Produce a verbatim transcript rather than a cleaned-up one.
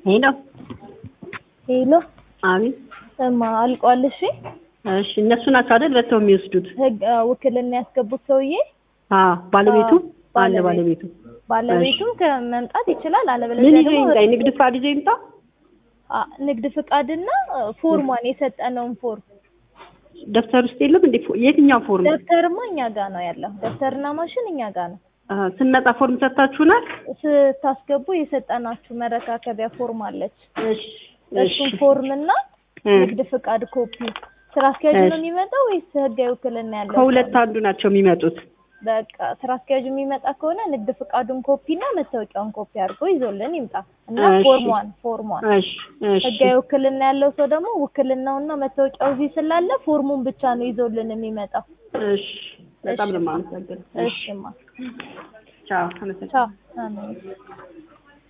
ሄሎ ሄሎ አቤት እማ አልቋል። እሺ እሺ እነሱ ናቸው አይደል በተው የሚወስዱት ህግ ውክልና ያስገቡት ሰውዬ አዎ ባለቤቱ አለ ባለቤቱ ባለቤቱም ከመምጣት ይችላል አለበለዚያ ምን ደግሞ ይዘኝ ንግድ ፍቃድ ይዘኝ ይምጣ ንግድ ፍቃድና ፎርማን የሰጠነውን ፎርም ደፍተር ውስጥ የለም እንዴ የትኛው ፎርም ደፍተርማ እኛ ጋር ነው ያለው ደፍተርና ማሽን እኛ ጋር ነው ስንመጣ ፎርም ሰጣችሁናል ስታስገቡ የሰጠናችሁ መረካከቢያ ፎርም አለች እሺ እሱን ፎርምና ንግድ ፍቃድ ኮፒ ስራ አስኪያጅ ነው የሚመጣው ወይስ ህጋዊ ውክልና ያለው ከሁለት አንዱ ናቸው የሚመጡት በቃ ስራ አስኪያጅ የሚመጣ ከሆነ ንግድ ፍቃዱን ኮፒና መታወቂያውን ኮፒ አድርጎ ይዞልን ይምጣ እና ፎርሟን ፎርሟን እሺ እሺ ህጋዊ ውክልና ያለው ሰው ደግሞ ውክልናውና መታወቂያው እዚህ ስላለ ፎርሙን ብቻ ነው ይዞልን የሚመጣው እሺ በጣም ለማመሰግን እሺማ ቻው ቻው አሜን